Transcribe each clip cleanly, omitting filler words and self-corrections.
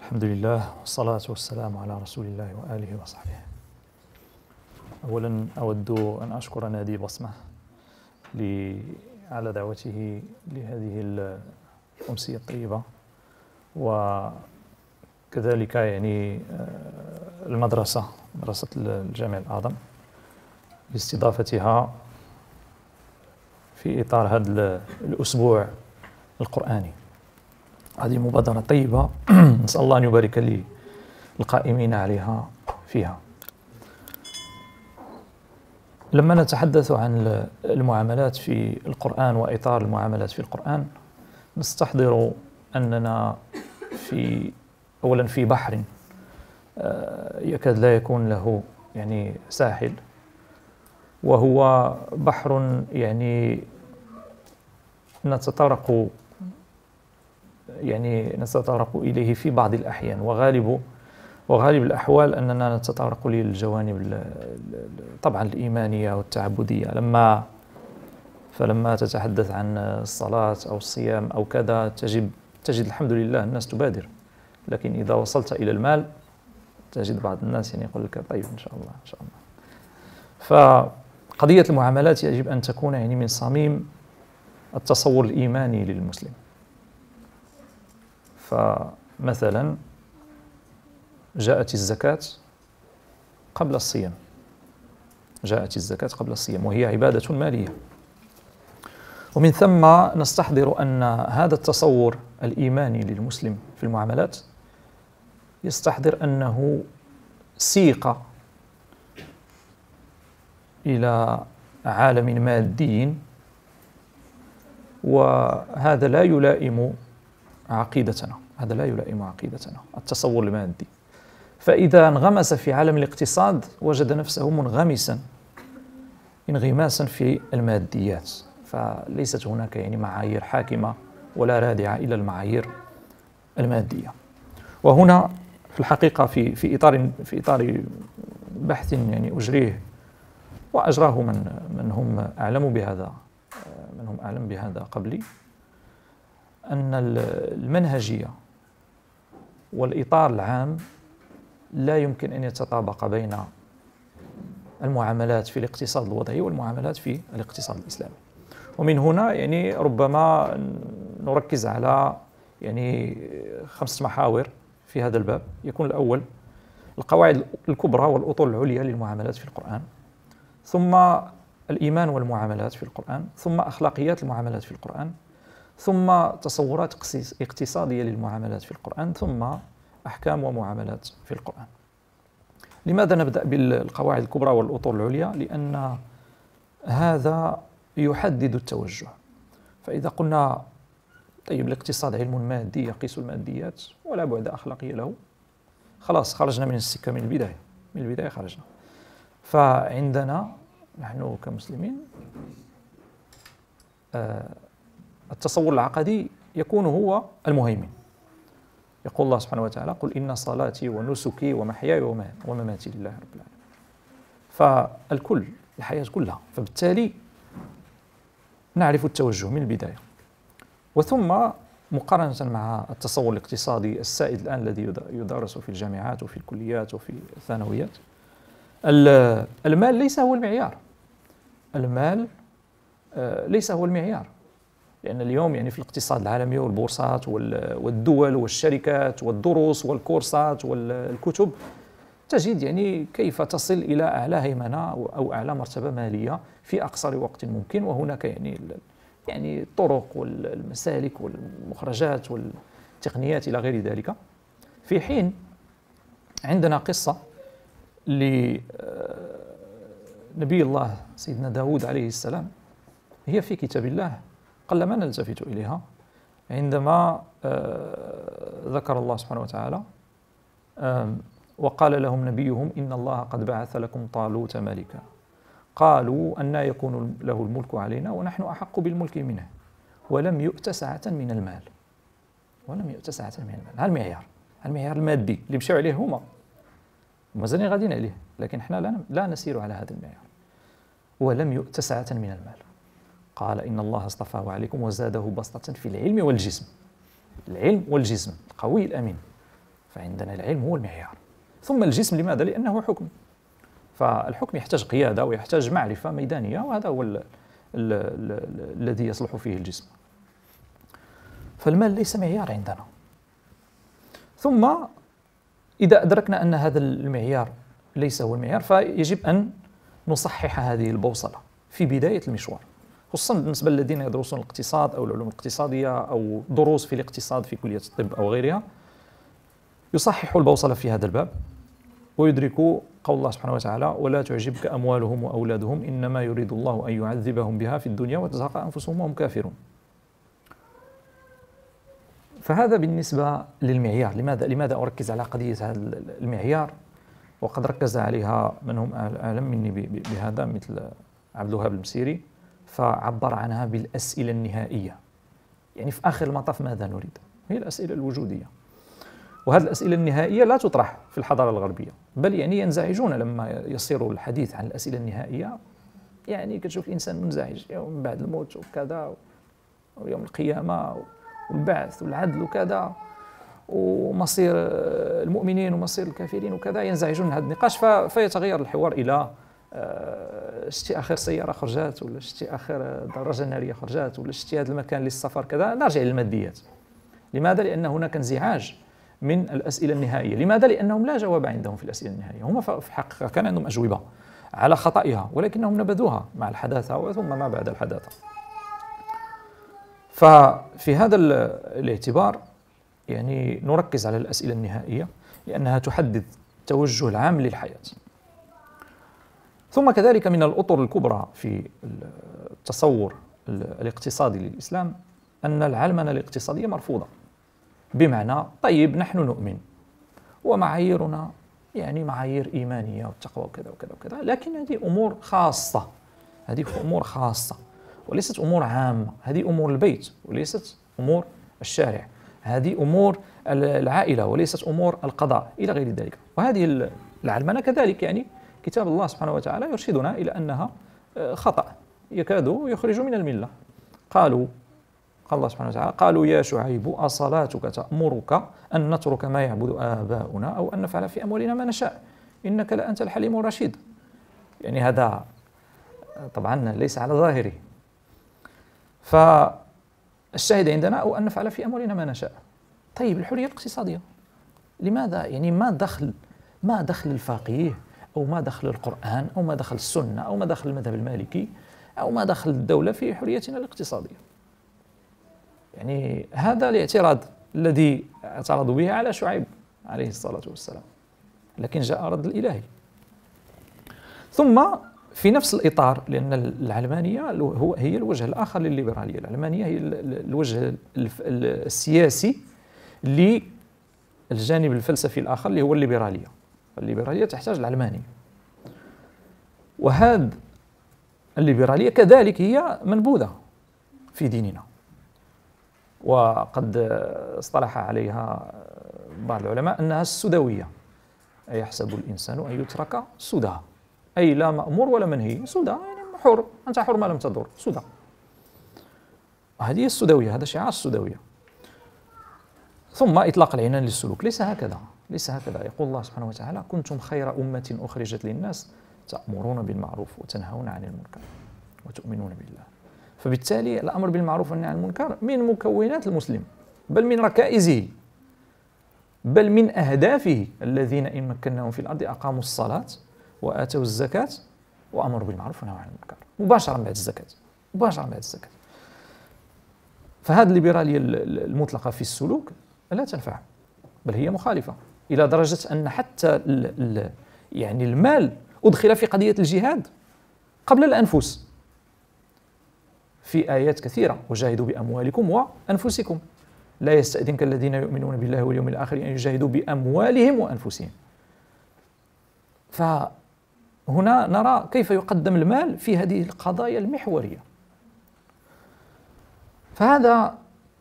الحمد لله والصلاة والسلام على رسول الله وآله وصحبه. أولا أود أن أشكر نادي بصمة على دعوته لهذه الأمسية الطيبة، وكذلك المدرسة مدرسة الجامع الأعظم لاستضافتها في إطار هذا الأسبوع القرآني. هذه مبادرة طيبة نسأل الله أن يبارك لي القائمين عليها فيها. لما نتحدث عن المعاملات في القرآن وإطار المعاملات في القرآن، نستحضر أننا أولا في بحر يكاد لا يكون له ساحل، وهو بحر نتطرق إليه في بعض الأحيان، وغالب الأحوال أننا نتطرق للجوانب طبعا الإيمانية والتعبدية. فلما تتحدث عن الصلاة أو الصيام أو كذا تجد الحمد لله الناس تبادر، لكن إذا وصلت إلى المال تجد بعض الناس يقول لك طيب إن شاء الله إن شاء الله. فقضية المعاملات يجب أن تكون من صميم التصور الإيماني للمسلم. فمثلا جاءت الزكاة قبل الصيام، وهي عبادة مالية، ومن ثم نستحضر أن هذا التصور الإيماني للمسلم في المعاملات يستحضر أنه سيق إلى عالم مادي، وهذا لا يلائم عقيدتنا، التصور المادي. فإذا انغمس في عالم الاقتصاد وجد نفسه انغماسا في الماديات، فليست هناك معايير حاكمة ولا رادعة إلى المعايير المادية. وهنا في الحقيقة في إطار بحث أجريه وأجراه من هم أعلم بهذا قبلي، أن المنهجية والإطار العام لا يمكن أن يتطابق بين المعاملات في الاقتصاد الوضعي والمعاملات في الاقتصاد الإسلامي. ومن هنا ربما نركز على 5 محاور في هذا الباب. يكون الأول القواعد الكبرى والأطر العليا للمعاملات في القرآن، ثم الإيمان والمعاملات في القرآن، ثم أخلاقيات المعاملات في القرآن، ثم تصورات اقتصادية للمعاملات في القرآن، ثم أحكام ومعاملات في القرآن. لماذا نبدأ بالقواعد الكبرى والأطر العليا؟ لأن هذا يحدد التوجه. فإذا قلنا طيب الاقتصاد علم مادي يقيس الماديات ولا بعد أخلاقي له، خلاص خرجنا من السكة من البداية خرجنا. فعندنا نحن كمسلمين التصور العقدي يكون هو المهيمن. يقول الله سبحانه وتعالى: قل إن صلاتي ونسكي ومحياي ومماتي لله رب العالمين. فالكل، الحياة كلها، فبالتالي نعرف التوجه من البداية. وثم مقارنة مع التصور الاقتصادي السائد الآن الذي يدرس في الجامعات وفي الكليات وفي الثانويات، المال ليس هو المعيار. لأن اليوم في الاقتصاد العالمي والبورصات والدول والشركات والدروس والكورسات والكتب تجد كيف تصل إلى أعلى هيمنة أو أعلى مرتبة مالية في أقصر وقت ممكن. وهناك الطرق والمسالك والمخرجات والتقنيات إلى غير ذلك. في حين عندنا قصة لنبي الله سيدنا داود عليه السلام، هي في كتاب الله قلما نلتفت إليها، عندما ذكر الله سبحانه وتعالى: وقال لهم نبيهم إن الله قد بعث لكم طالوت ملكا قالوا أنى يكون له الملك علينا ونحن أحق بالملك منه ولم يؤت سعة من المال. هذا المعيار المادي اللي مشاو عليه هما مازالين غاديين عليه، لكن احنا لا نسير على هذا المعيار. ولم يؤت سعة من المال. قال إن الله اصطفاه عليكم وزاده بسطة في العلم والجسم. العلم والجسم القوي الأمين. فعندنا العلم هو المعيار. ثم الجسم، لماذا؟ لأنه حكم، فالحكم يحتاج قيادة ويحتاج معرفة ميدانية، وهذا هو الذي يصلح فيه الجسم. فالمال ليس معيار عندنا. ثم إذا أدركنا أن هذا المعيار ليس هو المعيار، فيجب أن نصحح هذه البوصلة في بداية المشوار، خصوصا بالنسبة للذين يدرسون الاقتصاد أو العلوم الاقتصادية أو دروس في الاقتصاد في كلية الطب أو غيرها. يصححوا البوصلة في هذا الباب ويدركوا قول الله سبحانه وتعالى: ولا تعجبك أموالهم وأولادهم إنما يريد الله أن يعذبهم بها في الدنيا وتزهق أنفسهم وهم كافرون. فهذا بالنسبة للمعيار. لماذا أركز على قضية هذا المعيار؟ وقد ركز عليها من هم أعلم مني بهذا، مثل عبد الوهاب المسيري، فعبر عنها بالأسئلة النهائية. يعني في آخر المطاف ماذا نريد؟ هي الأسئلة الوجودية. وهذه الأسئلة النهائية لا تطرح في الحضارة الغربية، بل يعني ينزعجون لما يصير الحديث عن الأسئلة النهائية. يعني كتشوف الإنسان منزعج، يوم بعد الموت وكذا، ويوم القيامة والبعث والعدل وكذا، ومصير المؤمنين ومصير الكافرين وكذا. ينزعجون من هذا النقاش، فيتغير الحوار إلى شتي آخر سيارة خرجات، ولا شتي آخر دراجة نارية خرجات، ولا شتي هذا المكان للسفر كذا. نرجع للماديات. لماذا؟ لأن هناك انزعاج من الأسئلة النهائية. لماذا؟ لأنهم لا جواب عندهم في الأسئلة النهائية. هم في الحقيقة كان عندهم أجوبة على خطئها، ولكنهم نبذوها مع الحداثة ثم ما بعد الحداثة. ففي هذا الاعتبار يعني نركز على الأسئلة النهائية، لأنها تحدد التوجه العام للحياة. ثم كذلك من الأطر الكبرى في التصور الاقتصادي للإسلام أن العلمنة الاقتصادية مرفوضة. بمعنى، طيب نحن نؤمن ومعاييرنا يعني معايير إيمانية والتقوى وكذا وكذا وكذا، لكن هذه أمور خاصة، هذه أمور خاصة وليست أمور عامة. هذه أمور البيت وليست أمور الشارع، هذه أمور العائلة وليست أمور القضاء إلى غير ذلك. وهذه العلمنة كذلك يعني كتاب الله سبحانه وتعالى يرشدنا إلى أنها خطأ يكاد يخرج من الملة. قال الله سبحانه وتعالى: قالوا يا شعيب أصلاتك تأمرك أن نترك ما يعبد آباؤنا أو أن نفعل في أموالنا ما نشاء إنك لأنت الحليم الرشيد. يعني هذا طبعا ليس على ظاهره. فالشاهد عندنا أو أن نفعل في أموالنا ما نشاء. طيب الحرية الاقتصادية لماذا؟ يعني ما دخل الفقيه أو ما دخل القرآن أو ما دخل السنة أو ما دخل المذهب المالكي أو ما دخل الدولة في حريتنا الاقتصادية؟ يعني هذا الاعتراض الذي اعترضوا به على شعيب عليه الصلاة والسلام، لكن جاء رد الإلهي. ثم في نفس الإطار، لأن العلمانية هي الوجه الآخر للليبرالية. العلمانية هي الوجه السياسي للجانب الفلسفي الآخر اللي هو الليبرالية. الليبرالية تحتاج العلمانية، وهذه الليبرالية كذلك هي منبوذة في ديننا، وقد اصطلح عليها بعض العلماء أنها السدوية. أيحسب الإنسان أن يترك سدى، أي لا مأمور ولا منهي، سدى يعني حر، أنت حر ما لم تضر، سدى. هذه السدوية، هذا شعار السدوية. ثم إطلاق العنان للسلوك ليس هكذا، ليس هكذا. يقول الله سبحانه وتعالى: كنتم خير أمة أخرجت للناس تأمرون بالمعروف وتنهون عن المنكر وتؤمنون بالله. فبالتالي الأمر بالمعروف والنهي عن المنكر من مكونات المسلم، بل من ركائزه، بل من أهدافه. الذين إن مكناهم في الأرض أقاموا الصلاة وآتوا الزكاة وأمروا بالمعروف ونهوا عن المنكر، مباشرة بعد الزكاة، مباشرة بعد الزكاة. فهذه الليبرالية المطلقة في السلوك لا تنفع، بل هي مخالفة، إلى درجة أن حتى يعني المال أدخل في قضية الجهاد قبل الأنفس في آيات كثيرة: وجاهدوا بأموالكم وأنفسكم لا يستأذنك الذين يؤمنون بالله واليوم الآخر أن يجاهدوا بأموالهم وأنفسهم. فهنا نرى كيف يقدم المال في هذه القضايا المحورية. فهذا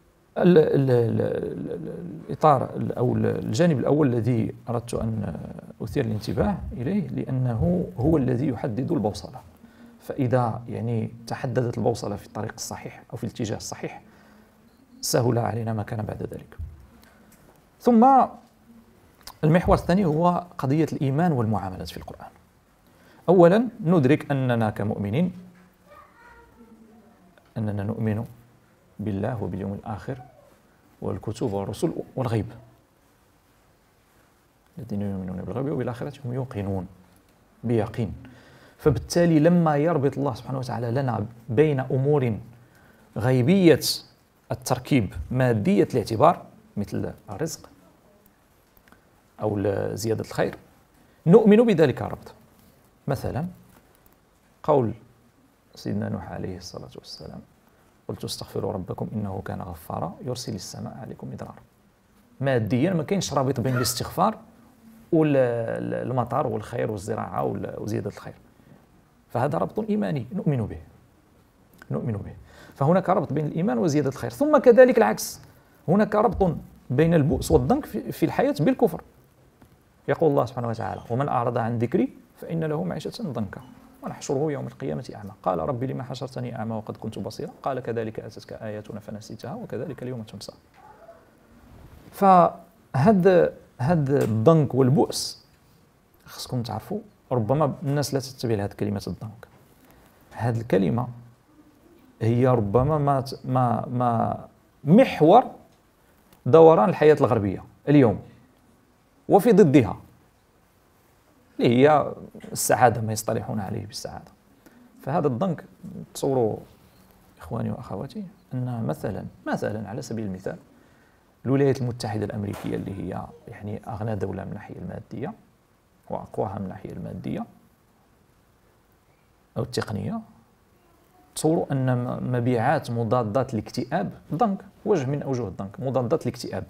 الإطار أو الجانب الأول الذي أردت أن أثير الانتباه إليه، لأنه هو الذي يحدد البوصلة. فإذا يعني تحددت البوصلة في الطريق الصحيح أو في الاتجاه الصحيح، سهل علينا ما كان بعد ذلك. ثم المحور الثاني هو قضية الإيمان والمعاملات في القرآن. أولا ندرك أننا كمؤمنين أننا نؤمن بالله وباليوم الآخر والكتب والرسل والغيب. الذين يؤمنون بالغيب وبالآخرة هم يوقنون بيقين. فبالتالي لما يربط الله سبحانه وتعالى لنا بين أمور غيبية التركيب مادية الاعتبار مثل الرزق أو زيادة الخير، نؤمن بذلك الربط. مثلا قول سيدنا نوح عليه الصلاة والسلام: قلت استغفروا ربكم إنه كان غفارا يرسل السماء عليكم مدرارا. ماديا ما كاينش رابط بين الاستغفار والمطر والخير والزراعة وزيادة الخير، فهذا ربط إيماني نؤمن به. فهناك ربط بين الإيمان وزيادة الخير. ثم كذلك العكس، هناك ربط بين البؤس والضنك في الحياة بالكفر. يقول الله سبحانه وتعالى: ومن أعرض عن ذكري فإن له معيشة ضنكا ونحشره يوم القيامة أعمى قال ربي لما حشرتني أعمى وقد كنت بصيرا قال كذلك أتتك آياتنا فنسيتها وكذلك اليوم تنسى. فهذا الضنك والبؤس خصكم تعرفوا، ربما الناس لا تتبع هذه كلمة الضنك. هذه الكلمة هي ربما ما محور دوران الحياة الغربية اليوم، وفي ضدها اللي هي السعادة، ما يصطلحون عليه بالسعادة. فهذا الضنك تصوروا إخواني وأخواتي أن مثلا على سبيل المثال الولايات المتحدة الأمريكية اللي هي يعني أغنى دولة من الناحية المادية وأقواها من الناحية المادية أو التقنية، تصوروا أن مبيعات مضادات الاكتئاب، ضنك وجه من أوجه الضنك، مضادات الاكتئاب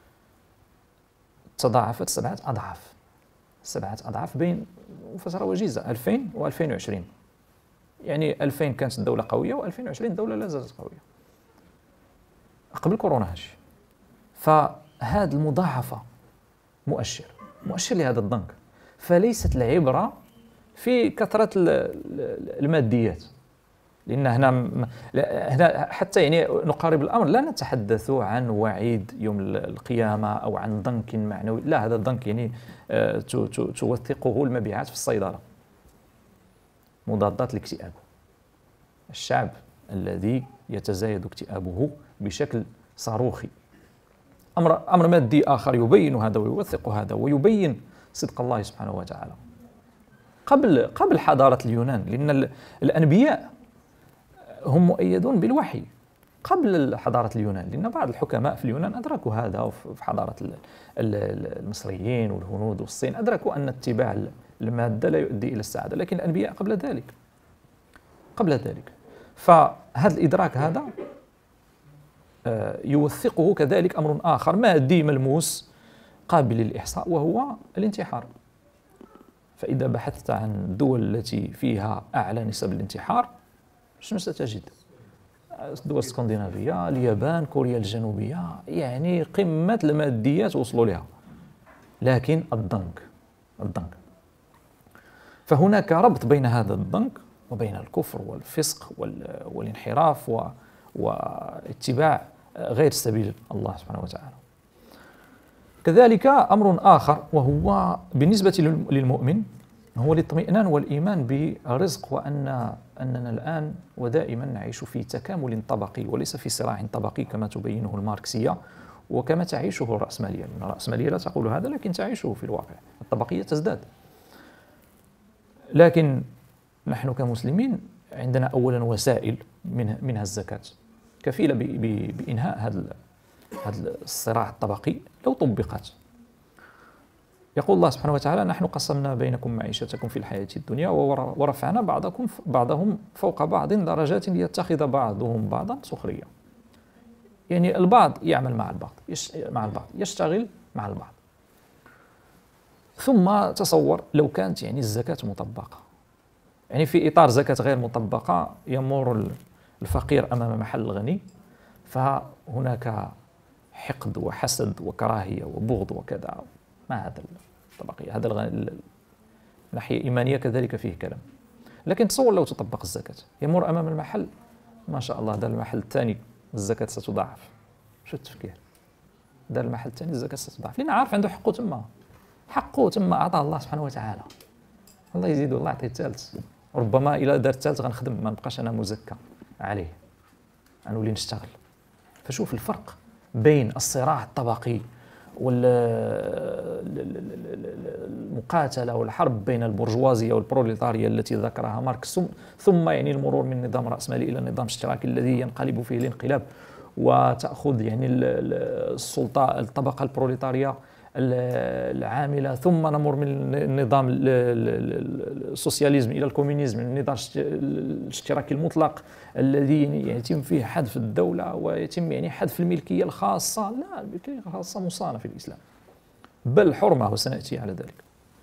تضاعفت 7 أضعاف بين فترة وجيزة 2000 و2020. يعني 2000 كانت الدولة قوية و2020 الدولة لا زالت قوية قبل كورونا هادشي. فهذه المضاعفة مؤشر لهذا الضنك. فليست العبرة في كثرة الماديات، لأن هنا حتى يعني نقارب الأمر، لا نتحدث عن وعيد يوم القيامة أو عن ضنك معنوي، لا، هذا الضنك يعني توثقه المبيعات في الصيدلة، مضادات الاكتئاب. الشعب الذي يتزايد اكتئابه بشكل صاروخي، أمر مادي آخر يبين هذا ويوثق هذا ويبين صدق الله سبحانه وتعالى. قبل حضارة اليونان، لأن الأنبياء هم مؤيدون بالوحي قبل حضارة اليونان، لأن بعض الحكماء في اليونان أدركوا هذا، في حضارة المصريين والهنود والصين أدركوا أن اتباع المادة لا يؤدي إلى السعادة، لكن الأنبياء قبل ذلك. فهذا الإدراك هذا يوثقه كذلك أمر آخر مادي ملموس قابل للإحصاء، وهو الانتحار. فإذا بحثت عن الدول التي فيها أعلى نسب الانتحار شنو ستجد؟ الدول الاسكندنافية، اليابان، كوريا الجنوبية، يعني قمة الماديات وصلوا لها. لكن الضنك، فهناك ربط بين هذا الضنك وبين الكفر والفسق والانحراف واتباع غير سبيل الله سبحانه وتعالى. كذلك أمر آخر وهو بالنسبة للمؤمن هو الاطمئنان والإيمان بالرزق، وأننا الآن ودائما نعيش في تكامل طبقي وليس في صراع طبقي كما تبينه الماركسية وكما تعيشه الرأسمالية. لأن الرأسمالية لا تقول هذا لكن تعيشه في الواقع، الطبقية تزداد. لكن نحن كمسلمين عندنا أولا وسائل منها الزكاة كفيلة بإنهاء هذا الصراع الطبقي لو طبقت. يقول الله سبحانه وتعالى: نحن قسمنا بينكم معيشتكم في الحياة الدنيا ورفعنا بعضهم فوق بعض درجات ليتخذ بعضهم بعضا سخريا. يعني البعض يعمل مع البعض، يشتغل مع البعض. ثم تصور لو كانت يعني الزكاة مطبقة، يعني في إطار زكاة غير مطبقة يمر الفقير أمام محل الغني، فهناك حقد وحسد وكراهية وبغض وكذا. ما هذا الطبقية، هذا ناحية إيمانية كذلك فيه كلام. لكن تصور لو تطبق الزكاة، يمر أمام المحل ما شاء الله دار المحل الثاني الزكاة ستضاعف. شو التفكير؟ دار المحل الثاني الزكاة ستضاعف، لأن عارف عنده حقه تما، حقه تم أعطاه الله سبحانه وتعالى. الله يزيد والله يعطيه الثالث، ربما إلى دار الثالث غنخدم، ما نبقاش أنا مزكى عليه، غنولي نشتغل. فشوف الفرق بين الصراع الطبقي والمقاتلة والحرب بين البرجوازية والبروليتارية التي ذكرها ماركس، ثم يعني المرور من نظام رأسمالي إلى نظام اشتراكي الذي ينقلب فيه الانقلاب وتأخذ يعني السلطة الطبقة البروليتارية العاملة، ثم نمر من النظام السوسياليزم إلى الكومونيزم، النظام الاشتراكي المطلق الذي يتم فيه حذف الدولة ويتم يعني حذف الملكية الخاصة. لا، الملكية الخاصة مصانة في الإسلام، بل حرمة، وسنأتي على ذلك.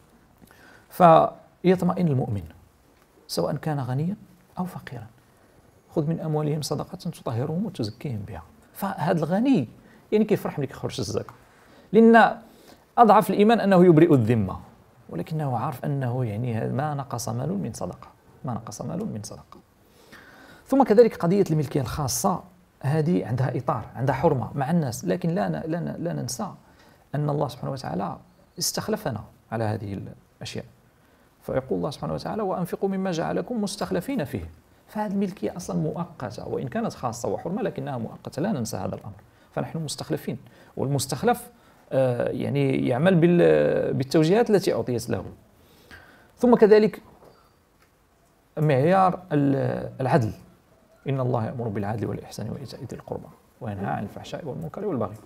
فيطمئن المؤمن سواء كان غنيا أو فقيرا، خذ من أموالهم صدقة تطهرهم وتزكيهم بها. فهذا الغني يعني كيفرح ملي كيخرج الزكاة، لأن أضعف الإيمان أنه يبرئ الذمة، ولكنه عارف أنه يعني ما نقص مال من صدقة، ما نقص مال من صدقة. ثم كذلك قضية الملكية الخاصة، هذه عندها إطار، عندها حرمة مع الناس، لكن لا ننسى أن الله سبحانه وتعالى استخلفنا على هذه الأشياء. فيقول الله سبحانه وتعالى: وأنفقوا مما جعلكم مستخلفين فيه. فهذه الملكية أصلا مؤقتة، وإن كانت خاصة وحرمة لكنها مؤقتة، لا ننسى هذا الأمر. فنحن مستخلفين، والمستخلف يعني يعمل بالتوجيهات التي أعطيت له. ثم كذلك معيار العدل، إن الله يأمر بالعدل والإحسان وإيتاء ذي القربى وينهى عن الفحشاء والمنكر والبغي.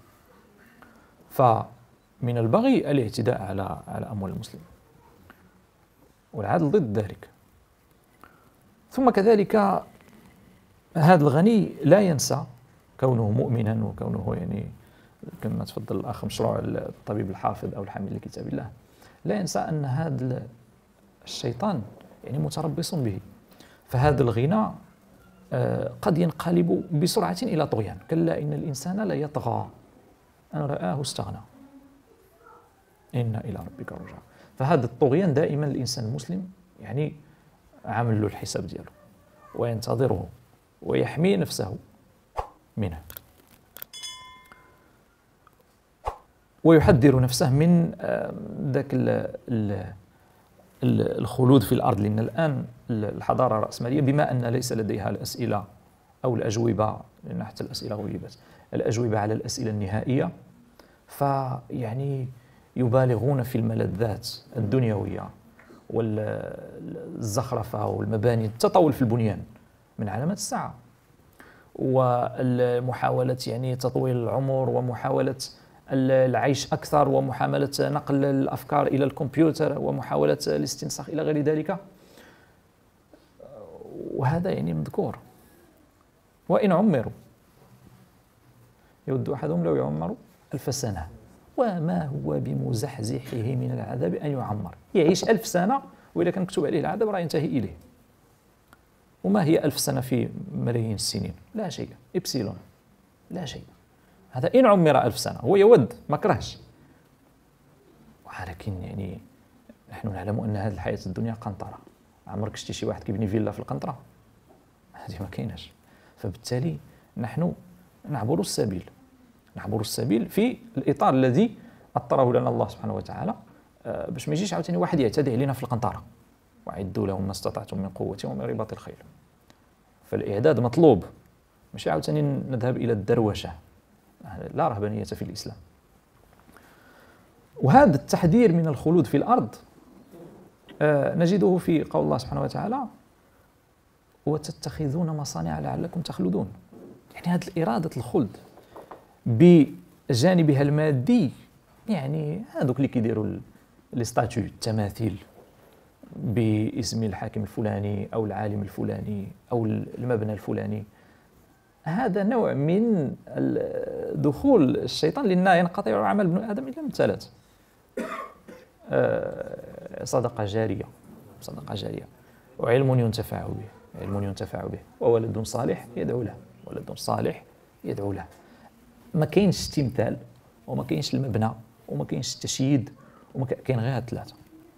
فمن البغي الاعتداء على أموال المسلمين، والعدل ضد ذلك. ثم كذلك هذا الغني لا ينسى كونه مؤمنا وكونه يعني كما تفضل الأخ مشروع الطبيب الحافظ أو الحامل لكتاب الله، لا ينسى أن هذا الشيطان يعني متربص به. فهذا الغنى قد ينقلب بسرعة إلى طغيان. كلا إن الإنسان لا يطغى أن رآه استغنى إن إلى ربك رجع. فهذا الطغيان دائما الإنسان المسلم يعني عامل له الحساب دياله وينتظره ويحمي نفسه منه، ويحذر نفسه من ذاك الخلود في الأرض. لأن الآن الحضارة الرأسمالية بما أن ليس لديها الأسئلة أو الأجوبة، لأن حتى الأسئلة غيبت، الأجوبة على الأسئلة النهائية، فيعني يبالغون في الملذات الدنيوية والزخرفة والمباني، التطاول في البنيان من علامات الساعة، ومحاولة يعني تطويل العمر، ومحاولة العيش أكثر، ومحاولة نقل الأفكار إلى الكمبيوتر، ومحاولة الاستنساخ إلى غير ذلك. وهذا يعني مذكور. وإن عمروا يود أحدهم لو يعمر 1000 سنة وما هو بمزحزحه من العذاب أن يعمر. يعيش 1000 سنة وإذا كان مكتوب عليه العذاب راه ينتهي إليه. وما هي 1000 سنة في ملايين السنين؟ لا شيء، إبسيلون، لا شيء. هذا إن عمر 1000 سنة، هو يود ما كرهش. ولكن يعني نحن نعلم أن هذه الحياة الدنيا قنطرة. عمرك شتي شي واحد كيبني فيلا في القنطرة؟ هذه ما كايناش. فبالتالي نحن نعبر السبيل في الإطار الذي أطره لنا الله سبحانه وتعالى، باش ما يجيش عاوتاني واحد يعتدي علينا في القنطرة. وأعدوا لهم ما استطعتم من قوة ومن رباط الخيل. فالإعداد مطلوب، مش عاوتاني نذهب إلى الدروشة. لا رهبانية في الإسلام. وهذا التحذير من الخلود في الأرض نجده في قول الله سبحانه وتعالى: وتتخذون مصانع لعلكم تخلدون. يعني هذه الإرادة الخلد بجانبها المادي، يعني هذوك اللي كيديروا الستاتيو، التماثيل باسم الحاكم الفلاني أو العالم الفلاني أو المبنى الفلاني، هذا نوع من دخول الشيطان، لأنه ينقطع عمل ابن آدم إلا من 3: صدقة جارية وعلم ينتفع به وولد صالح يدعو له. ما كاينش استمثال، وما كاينش المبنى، وما كاينش التشييد، كاين غير هاد الثلاثة.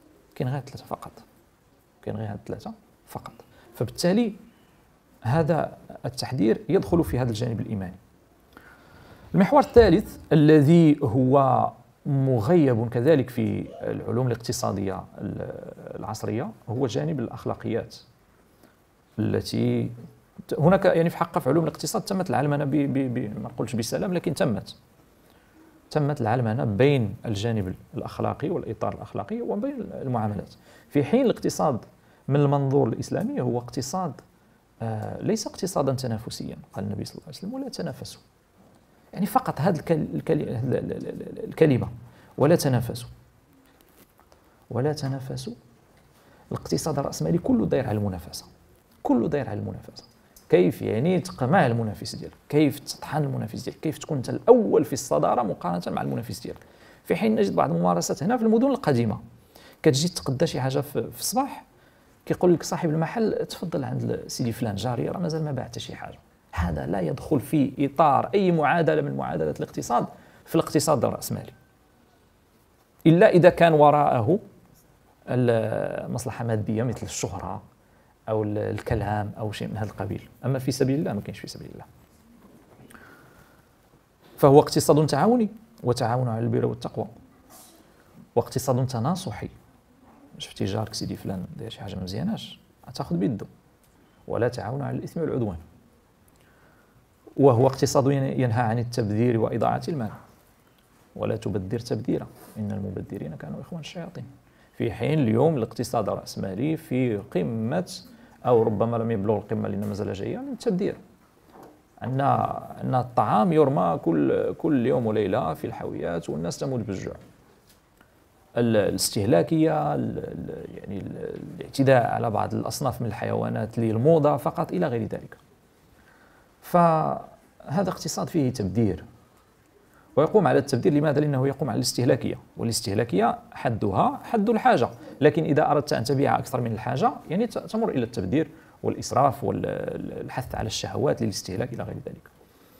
فقط. فبالتالي هذا التحذير يدخل في هذا الجانب الإيماني. المحور الثالث الذي هو مغيب كذلك في العلوم الاقتصادية العصرية هو جانب الأخلاقيات التي هناك يعني في حق في علوم الاقتصاد تمت العلمنة ما نقولش بسلام، لكن تمت العلمنة بين الجانب الأخلاقي والإطار الأخلاقي وبين المعاملات، في حين الاقتصاد من المنظور الإسلامي هو اقتصاد ليس اقتصادا تنافسيا. قال النبي صلى الله عليه وسلم: ولا تنافسوا. يعني فقط هذه الكلمة ولا تنافسوا، ولا تنافسوا. الاقتصاد الرأسمالي كله داير على المنافسة، كله داير على المنافسة. كيف يعني تقمع المنافس ديالك، كيف تطحن المنافس ديالك، كيف تكون انت الاول في الصداره مقارنه مع المنافس ديالك. في حين نجد بعض الممارسات هنا في المدن القديمه، كتجي تقدا شي حاجه في الصباح، كيقول لك صاحب المحل: تفضل عند سيدي فلان جاري راه مازال ما باع حتى شي حاجه. هذا لا يدخل في اطار اي معادله من معادلات الاقتصاد في الاقتصاد الراسمالي، الا اذا كان وراءه المصلحه ماديه مثل الشهره أو الكلام أو شيء من هذا القبيل. أما في سبيل الله ما كاينش في سبيل الله. فهو اقتصاد تعاوني، وتعاون على البر والتقوى، واقتصاد تناصحي. شفتي جارك سيدي فلان داير شي حاجة ما مزياناش تاخذ بيده، ولا تعاون على الإثم والعدوان. وهو اقتصاد ينهى عن التبذير وإضاعة المال، ولا تبذر تبذيرا إن المبذرين كانوا إخوان الشياطين. في حين اليوم الاقتصاد الرأسمالي في قمة، أو ربما لم يبلغ القمة لأن مازال جاية، من التبذير. أن الطعام يرمى كل يوم وليلة في الحاويات والناس تموت بالجوع. الاستهلاكية، يعني الاعتداء على بعض الأصناف من الحيوانات للموضة فقط إلى غير ذلك. فهذا اقتصاد فيه تبذير، ويقوم على التبذير. لماذا؟ لأنه يقوم على الاستهلاكية، والاستهلاكية حدها حد الحاجة، لكن إذا أردت أن تبيع أكثر من الحاجة يعني تمر إلى التبذير والإسراف والحث على الشهوات للاستهلاك إلى غير ذلك.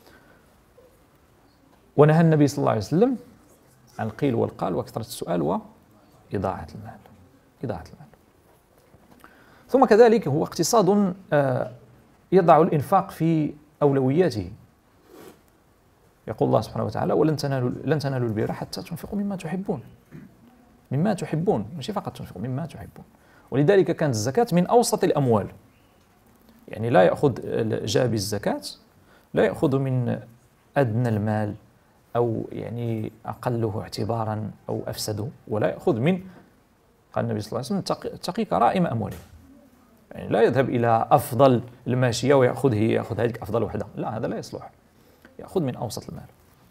ونهى النبي صلى الله عليه وسلم عن القيل والقال وكثرة السؤال وإضاعة المال، إضاعة المال. ثم كذلك هو اقتصاد يضع الإنفاق في أولوياته. يقول الله سبحانه وتعالى: لن تنالوا البر حتى تنفقوا مما تحبون. مما تحبون، ماشي فقط تنفقوا، مما تحبون. ولذلك كانت الزكاة من أوسط الأموال، يعني لا يأخذ جابي الزكاة لا يأخذ من أدنى المال أو يعني أقله اعتبارا أو أفسده، ولا يأخذ من، قال النبي صلى الله عليه وسلم: اتقي كرائم أمواله. يعني لا يذهب إلى أفضل الماشية ويأخذ هذه أفضل وحدة، لا، هذا لا يصلح، يأخذ من أوسط المال.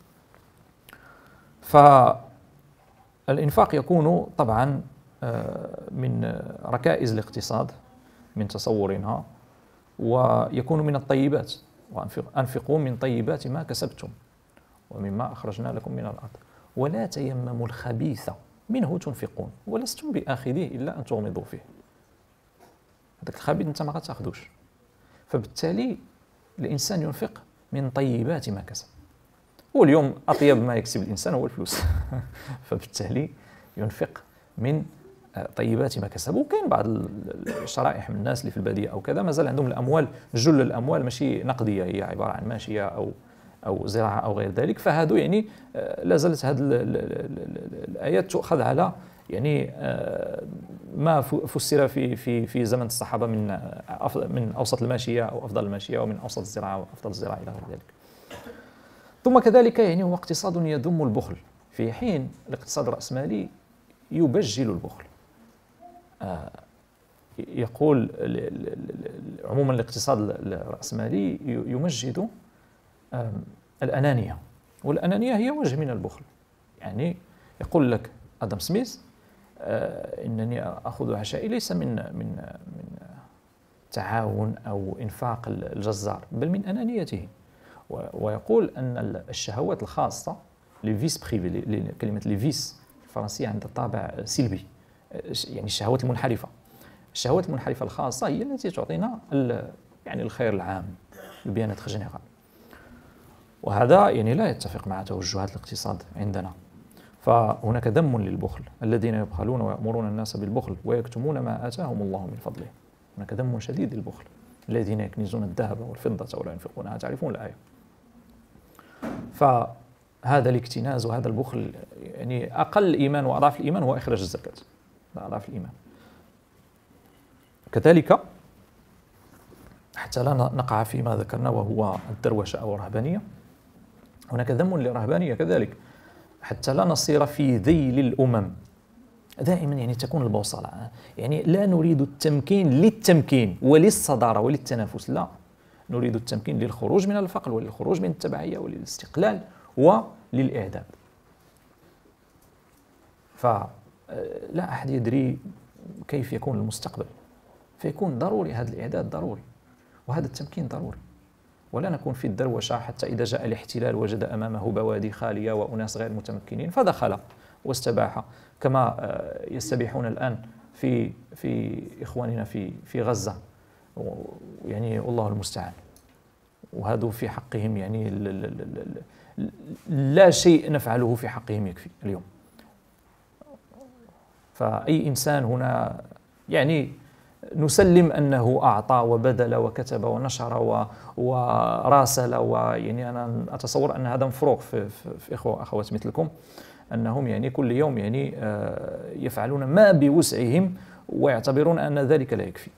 فالإنفاق يكون طبعا من ركائز الاقتصاد من تصورنا، ويكون من الطيبات. وأنفقوا من طيبات ما كسبتم ومما أخرجنا لكم من الأرض ولا تيمموا الخبيث منه تنفقون ولستم بآخذيه إلا أن تغمضوا فيه. هذاك الخبيث أنت ما غتاخذوش، فبالتالي الإنسان ينفق من طيبات ما كسب. واليوم أطيب ما يكسب الإنسان هو الفلوس فبالتالي ينفق من طيبات ما كسب. وكاين بعض الشرائح من الناس اللي في البادية أو كذا مازال عندهم الأموال، جل الأموال ماشي نقدية، هي عبارة عن ماشية أو زراعة أو غير ذلك. فهذو يعني لا زالت هذه الآيات تؤخذ على يعني ما فسر في زمن الصحابة من أوسط الماشية أو أفضل الماشية، ومن أوسط الزراعة وأفضل الزراعة إلى غير ذلك. ثم كذلك يعني هو اقتصاد يذم البخل، في حين الاقتصاد الرأسمالي يبجل البخل. يقول عموما الاقتصاد الرأسمالي يمجد الأنانية، والأنانية هي وجه من البخل. يعني يقول لك آدم سميث: إنني أخذ عشائي ليس من تعاون أو إنفاق الجزار، بل من أنانيته. ويقول أن الشهوات الخاصة لفيس بريفي، كلمة لفيس الفرنسية عندها طابع سلبي، يعني الشهوات المنحرفة. الشهوات المنحرفة الخاصة هي التي تعطينا يعني الخير العام، البيانات جينيرال. وهذا يعني لا يتفق مع توجهات الاقتصاد عندنا. فهناك ذم للبخل: الذين يبخلون ويأمرون الناس بالبخل ويكتمون ما آتاهم الله من فضله. هناك ذم شديد للبخل: الذين يكنزون الذهب والفضة ولا ينفقونها. تعرفون الآية. هذا الاكتناز وهذا البخل، يعني أقل الإيمان وأضعف الإيمان هو إخراج الزكاة، لا أضعف الإيمان. كذلك حتى لا نقع فيما ذكرنا وهو الدروشة أو الرهبانية، هناك ذم للرهبانية كذلك، حتى لا نصير في ذيل الأمم. دائما يعني تكون البوصلة، يعني لا نريد التمكين للتمكين وللصدارة وللتنافس، لا، نريد التمكين للخروج من الفقر وللخروج من التبعية وللاستقلال وللإعداد. فلا أحد يدري كيف يكون المستقبل، فيكون ضروري هذا الإعداد ضروري وهذا التمكين ضروري، ولا نكون في الدروشة حتى إذا جاء الاحتلال وجد أمامه بوادي خالية وأناس غير متمكنين فدخل واستباح، كما يستبيحون الآن في إخواننا في غزة، يعني الله المستعان. وهذا في حقهم يعني لا شيء نفعله في حقهم يكفي اليوم. فأي إنسان هنا يعني نسلم أنه أعطى وبذل وكتب ونشر وراسل، ويعني أنا أتصور أن هذا مفروغ في إخوة أخوات مثلكم، أنهم يعني كل يوم يعني يفعلون ما بوسعهم ويعتبرون أن ذلك لا يكفي.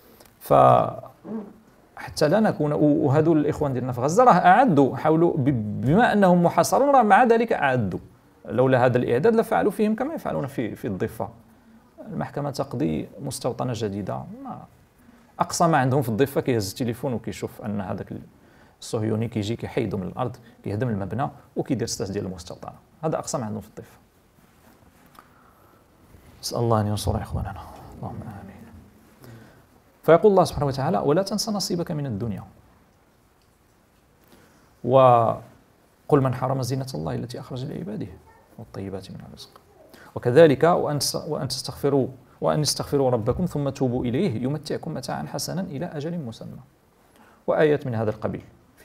فحتى لا نكون، وهذو الإخوان ديالنا في غزة راه أعدوا، حاولوا بما أنهم محاصرون راه مع ذلك أعدوا، لولا هذا الإعداد لفعلوا فيهم كما يفعلون في الضفة. المحكمة تقضي مستوطنة جديدة، ما أقصى ما عندهم في الضفة كيهز التليفون وكيشوف أن هذاك الصهيوني كيجي كيحيدو من الأرض، كيهدم المبنى وكيدير ستاس ديال المستوطنة. هذا أقصى ما عندهم في الضفة. نسأل الله أن ينصر إخواننا، اللهم آمين. فيقول الله سبحانه وتعالى: ولا تنس نصيبك من الدنيا، وقل من حرم زينة الله التي أخرج لعباده والطيبات من الرزق، وكذلك وأن استغفروا ربكم ثم توبوا إليه يمتعكم متاعا حسنا إلى أجل مسمى، وآيات من هذا القبيل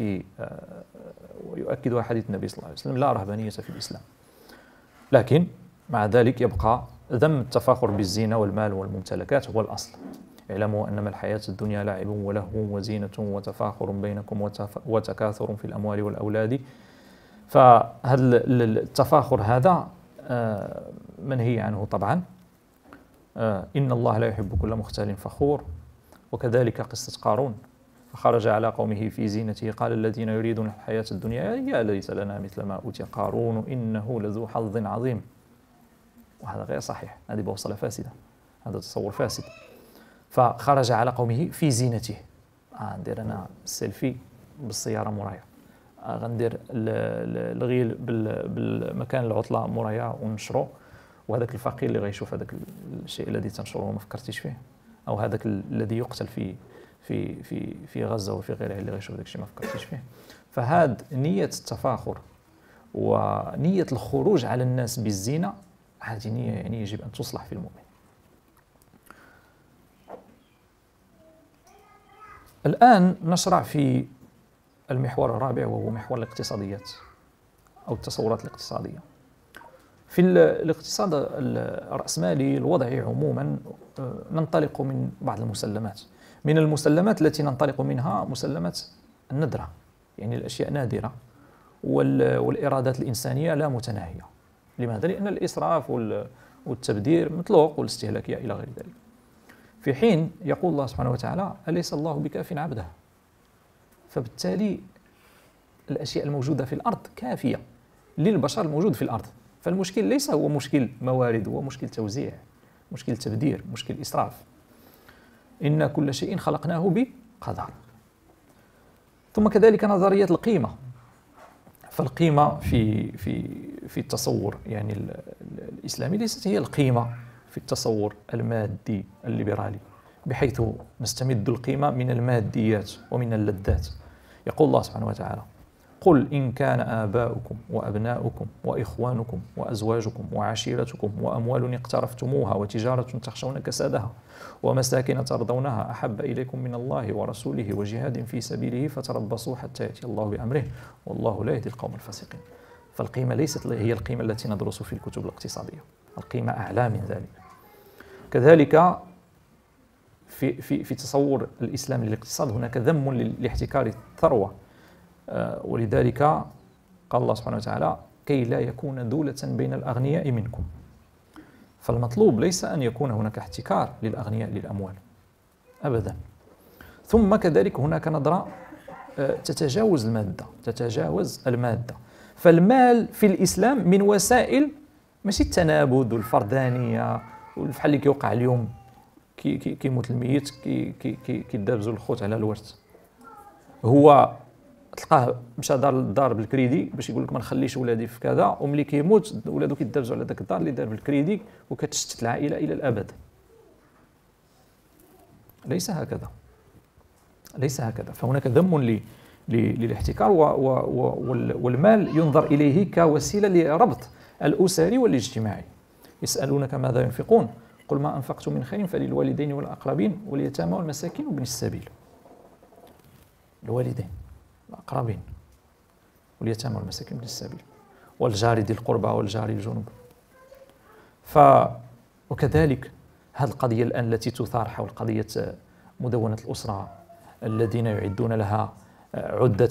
ويؤكدها حديث النبي صلى الله عليه وسلم: لا رهبانية في الإسلام. لكن مع ذلك يبقى ذم التفاخر بالزينة والمال والممتلكات هو الأصل. اعلموا أنما الحياة الدنيا لعب ولهو وزينة وتفاخر بينكم وتكاثر في الأموال والأولاد. فهذا التفاخر هذا منهي عنه طبعا. إن الله لا يحب كل مختال فخور. وكذلك قصة قارون، فخرج على قومه في زينته قال الذين يريدون الحياة الدنيا يا ليت لنا مثل ما أوتي قارون إنه لذو حظ عظيم. وهذا غير صحيح، هذه بوصلة فاسدة، هذا تصور فاسد. فخرج على قومه في زينته، ندير أنا السيلفي بالسيارة مورايا، غندير الغيل بالمكان العطلة مورايا ونشرو، وهذاك الفقير اللي غيشوف هذاك الشيء الذي تنشره ما فكرتيش فيه، أو هذاك الذي يقتل في غزة وفي غيرها اللي غيشوف هذاك الشيء ما فكرتيش فيه. فهاد نية التفاخر ونية الخروج على الناس بالزينة، هذه نية يعني يجب أن تصلح في المؤمن. الآن نشرع في المحور الرابع، وهو محور الاقتصاديات أو التصورات الاقتصادية. في الاقتصاد الرأسمالي الوضعي عموما ننطلق من بعض المسلمات. من المسلمات التي ننطلق منها مسلمات الندرة، يعني الأشياء نادرة، والإرادات الإنسانية لا متناهية. لماذا؟ لأن الإسراف والتبذير مطلوق والاستهلاكية إلى غير ذلك. في حين يقول الله سبحانه وتعالى: أليس الله بكاف عبده؟ فبالتالي الأشياء الموجودة في الأرض كافية للبشر الموجود في الأرض. فالمشكل ليس هو مشكل موارد، هو مشكل توزيع، مشكل تبذير، مشكل إسراف. إن كل شيء خلقناه بقدر. ثم كذلك نظرية القيمة. فالقيمة في التصور يعني الإسلامي ليست هي القيمة في التصور المادي الليبرالي، بحيث نستمد القيمة من الماديات ومن اللذات. يقول الله سبحانه وتعالى: قل إن كان آباؤكم وأبناؤكم وإخوانكم وأزواجكم وعشيرتكم وأموال اقترفتموها وتجارة تخشون كسادها ومساكن ترضونها أحب إليكم من الله ورسوله وجهاد في سبيله فتربصوا حتى يأتي الله بأمره والله لا يهدي القوم الفاسقين. فالقيمة ليست هي القيمة التي ندرس في الكتب الاقتصادية، القيمة أعلى من ذلك. كذلك في تصور الإسلام للاقتصاد هناك ذم لاحتكار الثروة، ولذلك قال الله سبحانه وتعالى كي لا يكون دولة بين الأغنياء منكم. فالمطلوب ليس أن يكون هناك احتكار للأغنياء للأموال أبدا. ثم كذلك هناك نظرة تتجاوز المادة. فالمال في الإسلام من وسائل ماشي التنابذ والفردانية والفحال اللي كيوقع اليوم كيموت الميت كيدابزوا الخوت على الورث. هو تلقاه مشى دار للدار بالكريدي باش يقول لك ما نخليش ولادي في كذا، وملي كيموت ولادو كيدابزوا على ذاك الدار اللي دار بالكريدي وكتشتت العائلة إلى الأبد. ليس هكذا. فهناك ذم للاحتكار، والمال ينظر إليه كوسيلة لربط الأسري والاجتماعي. يسألونك ماذا ينفقون قل ما أنفقتم من خير فللوالدين والأقربين واليتامى والمساكين وابن السبيل. الوالدين الأقربين واليتامى والمساكين وابن السبيل والجار ذي القربى والجار الجنوب. وكذلك هذه القضية الآن التي تثار حول قضية مدونة الأسرة الذين يعدون لها عدة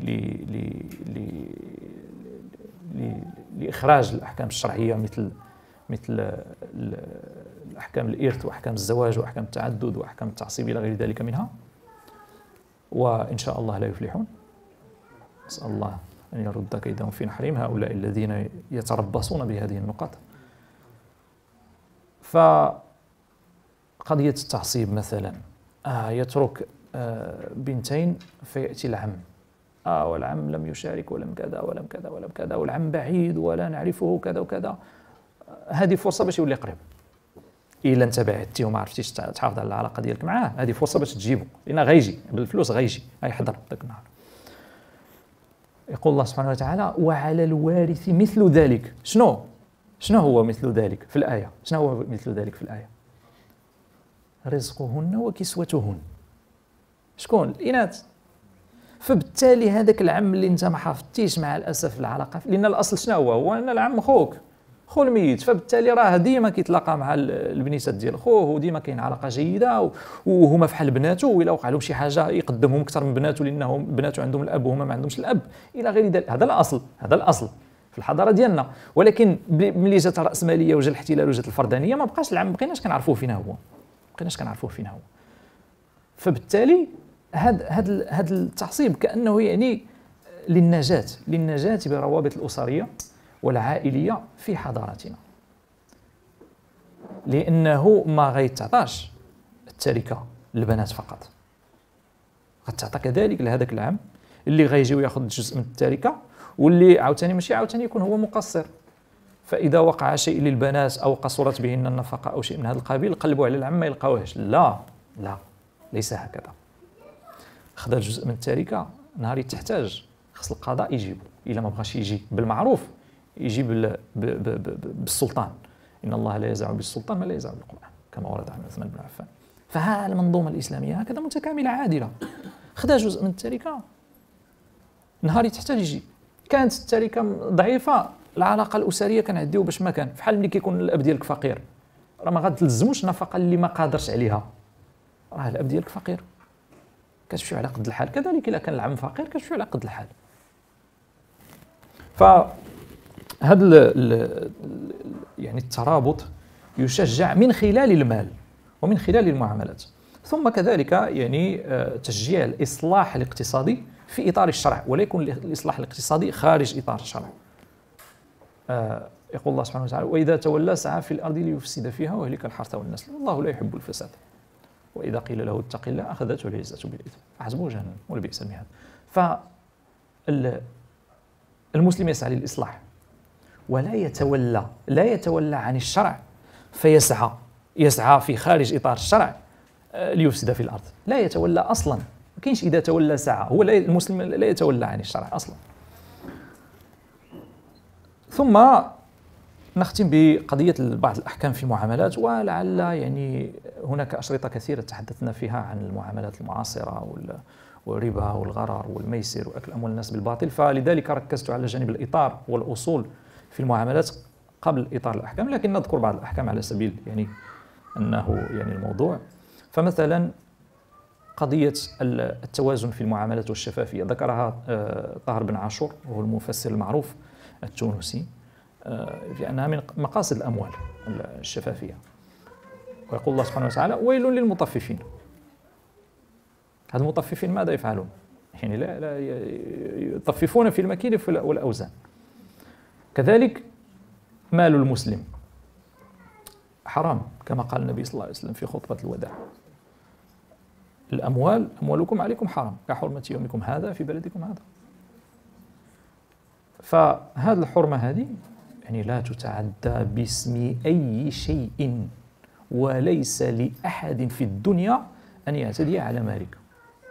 لإخراج الأحكام الشرعية مثل الأحكام الإرث وأحكام الزواج وأحكام التعدد وأحكام التعصيب إلى غير ذلك منها، وإن شاء الله لا يفلحون. نسأل الله أن يرد كيدهم في نحرهم هؤلاء الذين يتربصون بهذه النقاط. فقضية التعصيب مثلا يترك بنتين فيأتي العم والعم لم يشارك ولم كذا ولم كذا ولم كذا والعم بعيد ولا نعرفه كذا وكذا. هذه فرصة باش يولي قريب. إلا أنت بعدتي وما عرفتيش تحافظ على العلاقة ديالك معاه، هذه فرصة باش تجيبه، لأن غيجي بالفلوس، غيحضر ذاك النهار. يقول الله سبحانه وتعالى وعلى الوارث مثل ذلك. شنو هو مثل ذلك في الآية؟ رزقهن وكسوتهن. شكون؟ الإناث. فبالتالي هذاك العم اللي انت ما حافظتيش مع الاسف العلاقه، لان الاصل شنو هو ان العم خو الميت، فبالتالي راه ديما كيتلاقى مع البنيتات ديال خوه وديما كاين علاقه جيده وهما فحال بناته، وإلا وقع لهم شي حاجه يقدمهم اكثر من بناته لانهم بناته عندهم الاب وهما ما عندهمش الاب الى غير ذلك. هذا الاصل في الحضاره ديالنا. ولكن ملي جات الراسماليه وجا الاحتلال وجات الفردانيه ما بقاش العم، بقيناش كنعرفوه فين هو. فبالتالي هذا التعصيب كأنه يعني للنجاة بالروابط الأسرية والعائلية في حضارتنا، لأنه ما غيتعطاش التركة للبنات فقط، غتعطى كذلك لهذاك العم اللي غيجي وياخذ جزء من التركة، واللي عاوتاني يكون هو مقصر. فإذا وقع شيء للبنات أو قصرت بهن النفقة أو شيء من هذا القبيل قلبوا على العم ما يلقاوهش. لا ليس هكذا. خذ جزء من التركة، نهار تحتاج خص القضاء يجيب، إلا ما بغاش يجي بالمعروف يجي بالسلطان. إن الله لا يزع بالسلطان ما لا يزع بالقرآن كما ورد عن عثمان بن عفان. فها المنظومة الإسلامية هكذا متكاملة عادلة. خذ جزء من التركة، نهار تحتاج يجي. كانت التركة ضعيفة، العلاقة الأسرية كنعديو باش ما كان، فحال ملي كيكون الأب ديالك فقير راه ما غتلزموش النفقة اللي ما قادرش عليها، راه الأب ديالك فقير كتمشيو على قد الحال. كذلك إلا كان العم فقير كتمشيو على قد الحال. فهذا يعني الترابط يشجع من خلال المال ومن خلال المعاملات. ثم كذلك يعني تشجيع الإصلاح الاقتصادي في إطار الشرع، ولا يكون الإصلاح الاقتصادي خارج إطار الشرع. يقول الله سبحانه وتعالى وإذا تولى سعى في الأرض ليفسد فيها ويهلك الحرث والنسل والله لا يحب الفساد وإذا قيل له اتق الله أخذته العزة بالإثم فحسبه جهنم ولبئس المهاد. فالمسلم يسعى للإصلاح ولا يتولى عن الشرع فيسعى في خارج إطار الشرع ليفسد في الأرض. لا يتولى أصلا، ما كاينش إذا تولى سعى. هو المسلم لا يتولى عن الشرع أصلا. ثم نختم بقضية بعض الأحكام في المعاملات، ولعل يعني هناك أشرطة كثيرة تحدثنا فيها عن المعاملات المعاصرة والربا والغرر والميسر وأكل أموال الناس بالباطل، فلذلك ركزت على جانب الإطار والأصول في المعاملات قبل إطار الأحكام، لكن نذكر بعض الأحكام على سبيل يعني أنه يعني الموضوع. فمثلا قضية التوازن في المعاملات والشفافية ذكرها طاهر بن عاشور وهو المفسر المعروف التونسي في أنها من مقاصد الأموال الشفافية. ويقول الله سبحانه وتعالى: ويل للمطففين. هذا المطففين ماذا يفعلون؟ يعني لا يطففون في المكيل والأوزان. كذلك مال المسلم حرام كما قال النبي صلى الله عليه وسلم في خطبة الوداع: أموالكم عليكم حرام كحرمة يومكم هذا في بلدكم هذا. فهذه الحرمة هذه يعني لا تتعدى باسم أي شيء، وليس لأحد في الدنيا أن يعتدي على مالك.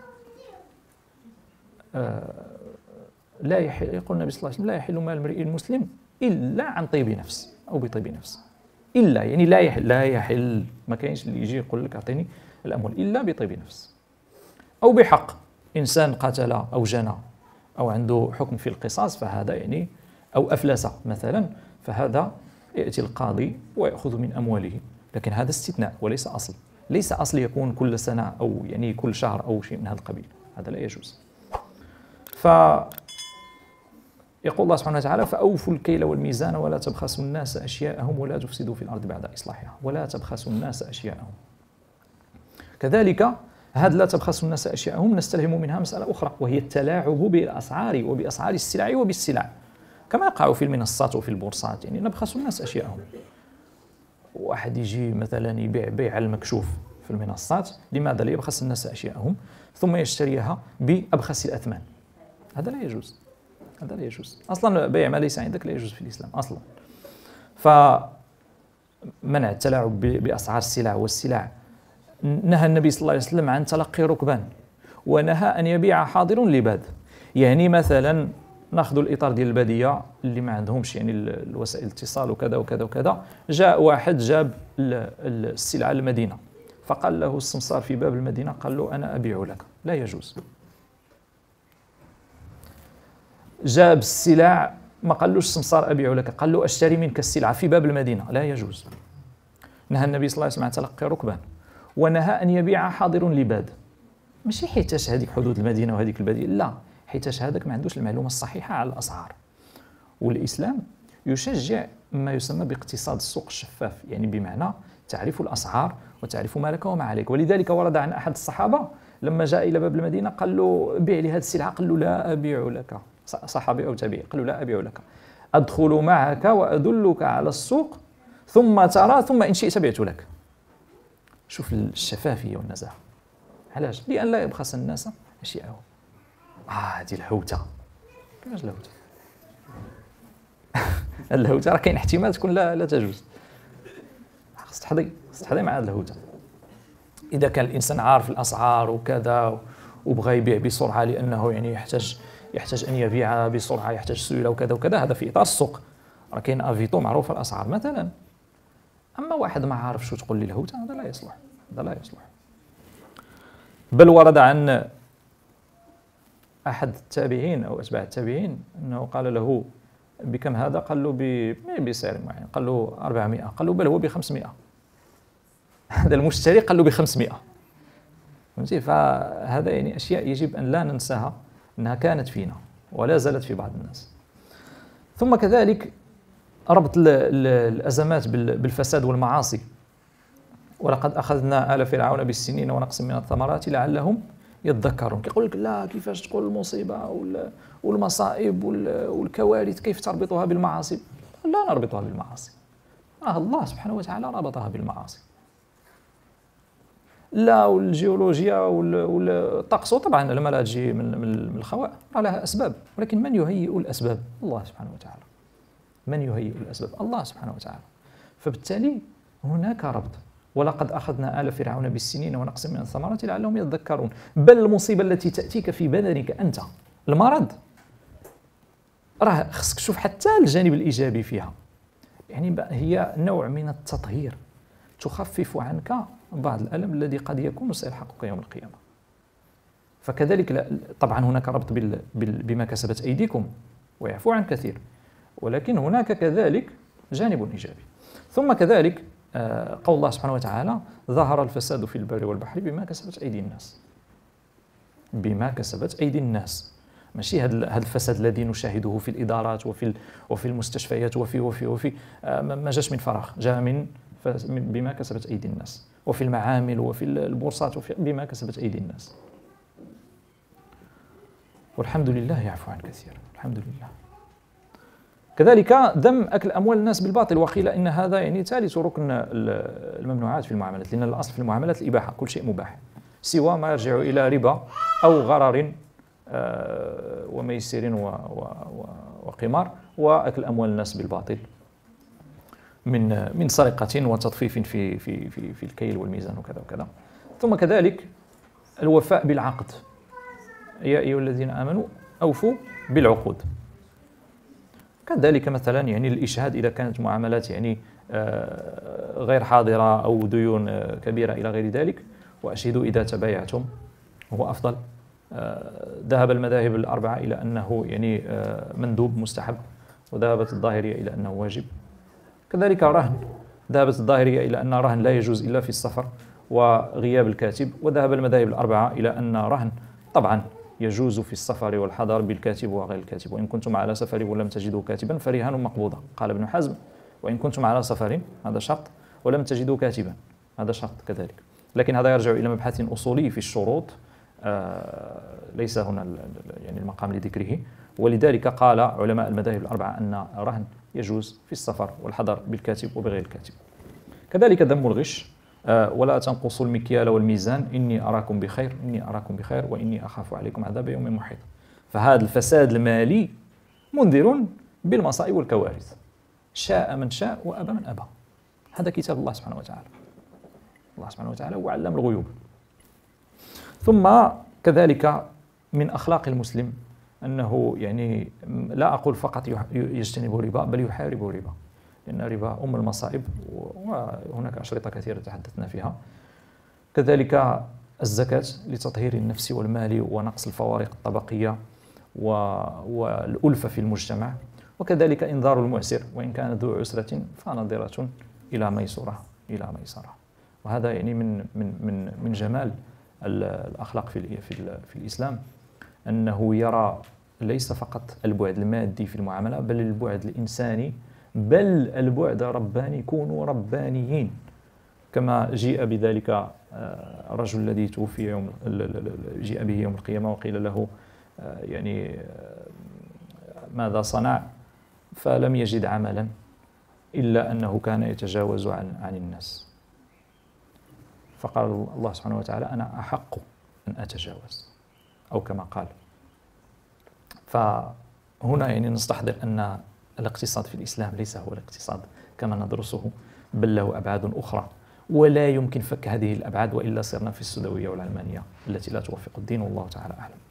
لا يحل، يقول النبي صلى الله عليه وسلم: لا يحل مال امرئ مسلم إلا عن طيب نفس أو بطيب نفس. إلا يعني لا يحل، ما كاينش اللي يجي يقول لك أعطيني الأموال إلا بطيب نفس أو بحق. إنسان قتل أو جنى أو عنده حكم في القصاص فهذا يعني، أو أفلس مثلا، فهذا يأتي القاضي ويأخذ من أمواله، لكن هذا استثناء وليس أصل. ليس أصل يكون كل سنة أو يعني كل شهر أو شيء من هذا القبيل، هذا لا يجوز. يقول الله سبحانه وتعالى: فأوفوا الكيل والميزان ولا تبخسوا الناس أشياءهم ولا تفسدوا في الأرض بعد إصلاحها. ولا تبخسوا الناس أشياءهم. كذلك هذا لا تبخسوا الناس أشياءهم نستلهم منها مسألة أخرى، وهي التلاعب بالأسعار وبأسعار السلع وبالسلع، كما يقع في المنصات وفي البورصات. يعني نبخس الناس أشياءهم. واحد يجي مثلا يبيع بيع المكشوف في المنصات، لماذا؟ ليبخس الناس أشياءهم ثم يشتريها بأبخس الأثمان. هذا لا يجوز، هذا لا يجوز أصلا. بيع ما ليس عندك لا يجوز في الإسلام أصلا. فمنع التلاعب بأسعار السلع والسلع. نهى النبي صلى الله عليه وسلم عن تلقي ركبان، ونهى أن يبيع حاضر لباد. يعني مثلا ناخذ الإطار ديال البادية اللي ما عندهمش يعني الوسائل الاتصال وكذا وكذا وكذا، جاء واحد جاب السلعة للمدينة، فقال له السمسار في باب المدينة، قال له: أنا أبيع لك. لا يجوز. جاب السلع، ما قالوش السمسار أبيع لك، قال له: أشتري منك السلعة في باب المدينة. لا يجوز. نهى النبي صلى الله عليه وسلم عن تلقي ركبان، ونهى أن يبيع حاضر لباد. ماشي حيتاش هذيك حدود المدينة وهذيك البادية، لا، حيتاش هذاك ما عندوش المعلومة الصحيحة على الأسعار. والإسلام يشجع ما يسمى باقتصاد السوق الشفاف، يعني بمعنى تعرف الأسعار وتعرف ما لك وما عليك. ولذلك ورد عن أحد الصحابة لما جاء إلى باب المدينة قال له: بيع لي هذه السلعة. قال له: لا أبيع لك. صحابي أو تابعي قال له: لا أبيع لك، أدخل معك وأدلك على السوق ثم ترى، ثم إن شئت بعت لك. شوف الشفافية والنزاهة. علاش؟ لأن لا يبخس الناس أشياءهم. هذه الهوتة. كيفاش الهوتة؟ الهوتة راه كاين احتمال تكون لا تجوز. خص تحضي مع هذه الهوتة. إذا كان الإنسان عارف الأسعار وكذا وبغى يبيع بسرعة لأنه يعني يحتاج أن يبيع بسرعة، يحتاج سيولة وكذا وكذا، هذا في إطار السوق. راه كاين أفيتو معروف الأسعار مثلا. أما واحد ما عارف شو تقول لي الهوتة، هذا لا يصلح، هذا لا يصلح. بل ورد عن أحد التابعين أو أتباع التابعين أنه قال له: بكم هذا؟ قال له: بسعر معين. قال له: 400. قال له: بل هو ب500. هذا المشتري قال له ب500. فهمتي؟ فهذا يعني أشياء يجب أن لا ننساها أنها كانت فينا ولا زالت في بعض الناس. ثم كذلك ربط الأزمات بالفساد والمعاصي. ولقد أخذنا آل فرعون بالسنين ونقص من الثمرات لعلهم يتذكرون. كيقول لك: لا، كيفاش تقول المصيبة والمصائب والكوارث كيف تربطها بالمعاصي؟ لا نربطها بالمعاصي، الله سبحانه وتعالى ربطها بالمعاصي. لا، والجيولوجيا والطقس طبعا لما لا تجي من الخواء لها أسباب، ولكن من يهيئ الأسباب؟ الله سبحانه وتعالى. من يهيئ الأسباب؟ الله سبحانه وتعالى. فبالتالي هناك ربط. ولقد أخذنا آل فرعون بالسنين ونقص من الثمرات لعلهم يتذكرون. بل المصيبة التي تأتيك في بدنك أنت، المرض، راه خصك تشوف حتى الجانب الإيجابي فيها. يعني هي نوع من التطهير، تخفف عنك بعض الألم الذي قد يكون سيلحقك يوم القيامة. فكذلك طبعا هناك ربط بما كسبت أيديكم ويعفو عن كثير، ولكن هناك كذلك جانب إيجابي. ثم كذلك قول الله سبحانه وتعالى: ظهر الفساد في البر والبحر بما كسبت أيدي الناس. بما كسبت أيدي الناس. ماشي هذا الفساد الذي نشاهده في الإدارات وفي المستشفيات وفي ما جاش من فراغ، جاء من بما كسبت أيدي الناس، وفي المعامل وفي البورصات بما كسبت أيدي الناس. والحمد لله يعفو عن كثير، الحمد لله. كذلك ذم أكل أموال الناس بالباطل، وقيل إن هذا يعني ثالث ركن الممنوعات في المعاملات، لأن الأصل في المعاملات الإباحة، كل شيء مباح سوى ما يرجع إلى ربا أو غرر وميسر وقمار، وأكل أموال الناس بالباطل من سرقة وتطفيف في الكيل والميزان وكذا وكذا. ثم كذلك الوفاء بالعقد، يا أيها الذين آمنوا أوفوا بالعقود. كذلك مثلا يعني الإشهاد إذا كانت معاملات يعني غير حاضرة أو ديون كبيرة إلى غير ذلك، وأشهدوا إذا تبايعتم، هو أفضل. ذهب المذاهب الأربعة إلى أنه يعني مندوب مستحب، وذهبت الظاهرية إلى أنه واجب. كذلك الرهن، ذهبت الظاهرية إلى أن الرهن لا يجوز إلا في السفر وغياب الكاتب، وذهب المذاهب الأربعة إلى أن الرهن طبعا يجوز في السفر والحضر بالكاتب وغير الكاتب، وإن كنتم على سفر ولم تجدوا كاتبا فرهان مقبوضة. قال ابن حزم وإن كنتم على سفر، هذا شرط، ولم تجدوا كاتبا، هذا شرط كذلك. لكن هذا يرجع إلى مبحث أصولي في الشروط، ليس هنا يعني المقام لذكره. ولذلك قال علماء المذاهب الأربعة أن الرهن يجوز في السفر والحضر بالكاتب وبغير الكاتب. كذلك ذم الغش، ولا تنقصوا المكيال والميزان إني أراكم بخير، إني أراكم بخير وإني أخاف عليكم عذاب يوم محيط. فهذا الفساد المالي منذر بالمصائب والكوارث، شاء من شاء وأبى من أبى. هذا كتاب الله سبحانه وتعالى، الله سبحانه وتعالى هو علام الغيوب. ثم كذلك من أخلاق المسلم أنه يعني لا أقول فقط يجتنب الربا، بل يحارب الربا، لأن الربا أم المصائب، وهناك أشرطة كثيرة تحدثنا فيها. كذلك الزكاة لتطهير النفس والمال ونقص الفوارق الطبقية والألفة في المجتمع. وكذلك إنذار المعسر، وإن كان ذو عسرة فنظرة إلى ميسرة، إلى ميسرة. وهذا يعني من جمال الأخلاق في الإسلام، أنه يرى ليس فقط البعد المادي في المعاملة، بل البعد الإنساني، بل البعد الرباني. كونوا ربانيين، كما جيء بذلك الرجل الذي توفي جيء به يوم القيامة وقيل له يعني ماذا صنع، فلم يجد عملا إلا أنه كان يتجاوز عن الناس، فقال الله سبحانه وتعالى أنا أحق أن أتجاوز، أو كما قال. فهنا يعني نستحضر أن الاقتصاد في الإسلام ليس هو الاقتصاد كما ندرسه، بل له أبعاد أخرى، ولا يمكن فك هذه الأبعاد وإلا صرنا في السوداوية والعلمانية التي لا توفق الدين، والله تعالى أعلم.